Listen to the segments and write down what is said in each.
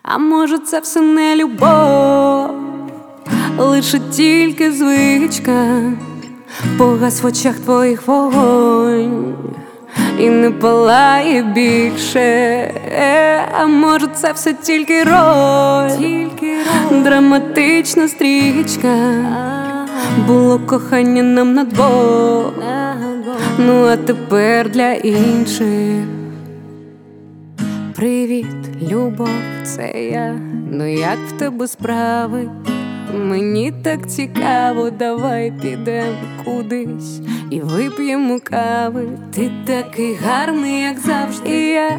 А може це все не любов, лише тільки звичка, погас в очах твоїх вогонь і не палає більше. А може це все тільки роль, драматична стрічка, було кохання нам на двох, ну а тепер для інших. Привіт, любов, це я, ну як в тебе справи? Мені так цікаво, давай підемо кудись і вип'ємо кави. Ти такий гарний, як завжди.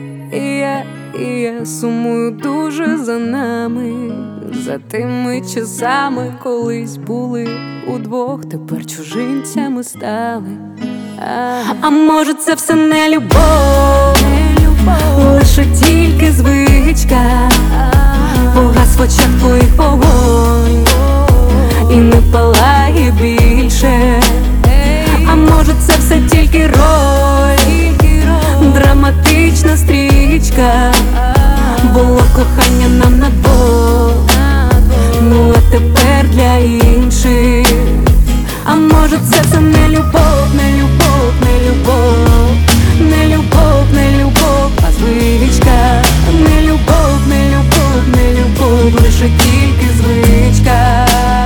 І я сумую дуже за нами, за тими часами, колись були удвох, тепер чужинцями стали. А може це все не любов, лише тільки звичка, погас в очах твоїх вогонь і не палає більше. А може це все тільки роль, драматична стрічка, було кохання нам на двох, ну а тепер для інших. А може це все не любов, не любов, не любов, не любов, не любов, а звичка. Не любов, не любов, не любов, лише тільки звичка.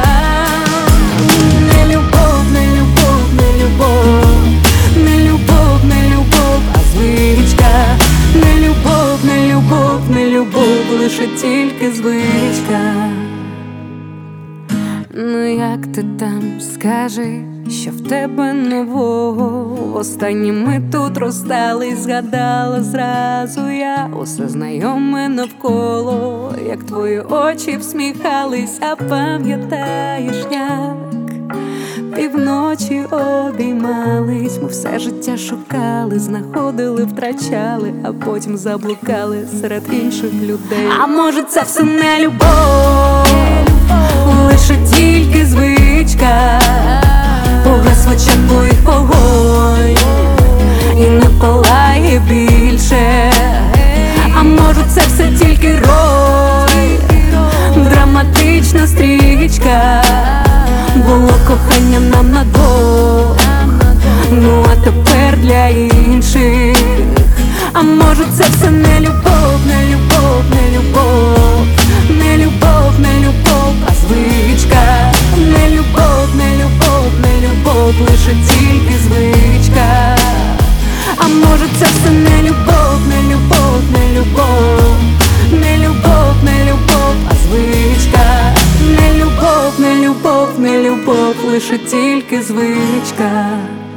Не любов, не любов, не любов, не любов, не любов, а звичка. Не любов, не любов, не любов, лише тільки звичка. Ну як ти там, скажи, що в тебе нового? Останні ми тут розстались, згадала зразу я усе знайоме навколо, як твої очі всміхались, а пам'ятаєш, як півночі обіймались, ми все життя шукали, знаходили, втрачали, а потім заблукали серед інших людей. А може це все не любов, лише тільки звичка, погас в очах твоїх вогонь і не палає більше. А може це все тільки роль, драматична стрічка, було кохання нам на двох, ну а тепер для інших. А може це все не любов, не любов, не любов, не любов, не любов, а звичка. Не любов, не любов, не любов, лише тільки звичка. А може це все не любов, не любов, не любов, не любов, не любов, а звичка. Не любов, не любов, не любов, лише тільки звичка.